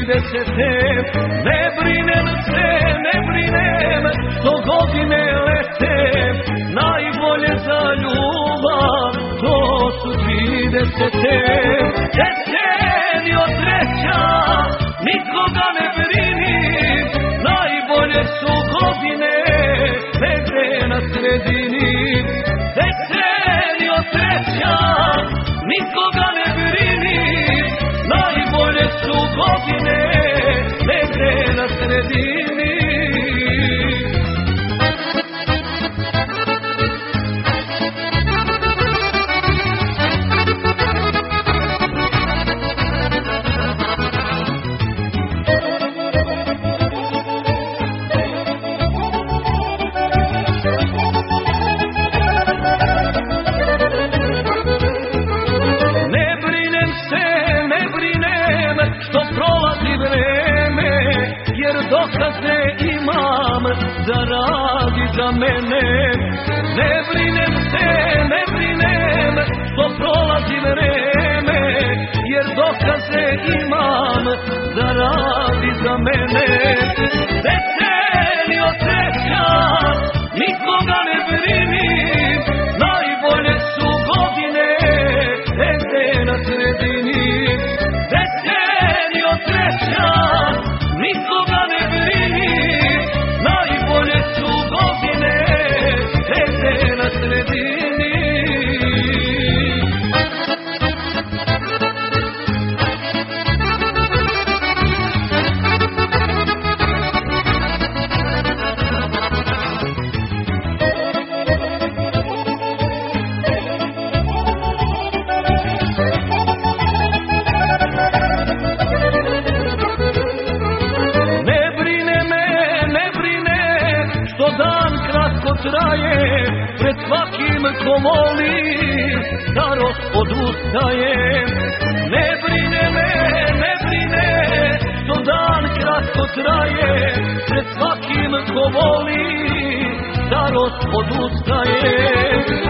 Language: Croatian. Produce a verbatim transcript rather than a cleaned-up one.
tridesete. Ne brinem se, ne brinem, što godine lete. Najbolje za ljubav, to su tridesete. Decenio treća, nikoga ne brinim. Najbolje su godine, negde na sredini. Decenio treća, nikoga ne brinim. Najbolje su godine, negde na sredini. Dokaze imam da radi za mene. Ne brinem se, ne brinem, što prolazi vreme, jer dokaze imam da radi za mene. Decenio treća, nikoga ne brinim. Najbolje su godine, negde na sredini. Decenio treća, nikoga ne brinim. Najbolje su godine, negde na sredini. Traje, pred svakim ko moli, starost odustaje. Ne brine me, ne brine, što dan kratko traje, pred svakim ko voli, starost odustaje.